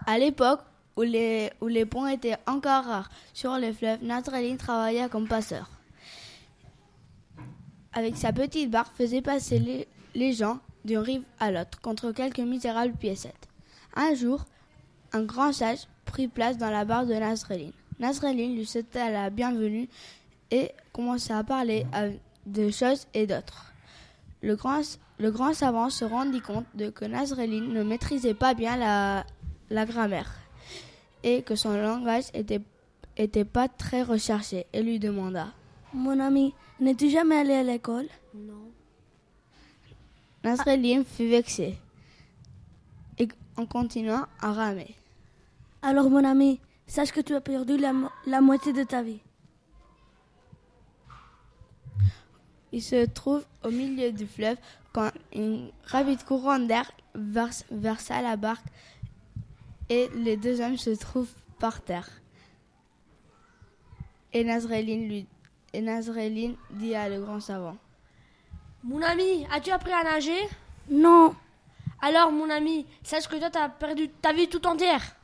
À l'époque où les ponts étaient encore rares sur le fleuve, Nasreddin travailla comme passeur. Avec sa petite barque, faisait passer les gens d'une rive à l'autre contre quelques misérables piécettes. Un jour, un grand sage prit place dans la barque de Nasreddin. Nasreddin lui souhaita la bienvenue et commença à parler de choses et d'autres. Le grand savant se rendit compte que Nasreddin ne maîtrisait pas bien la grammaire et que son langage était pas très recherché et lui demanda: Mon ami, n'es-tu jamais allé à l'école? Non. Nasreddin fut vexé et en continuant à ramer. Alors mon ami, sache que tu as perdu la moitié de ta vie. Il se trouve au milieu du fleuve quand une rapide courant d'air versa la barque et les deux hommes se trouvent par terre. Et Nasreddin dit à le grand savant: Mon ami, as-tu appris à nager? Non. Alors mon ami, sache que toi t'as perdu ta vie tout entière.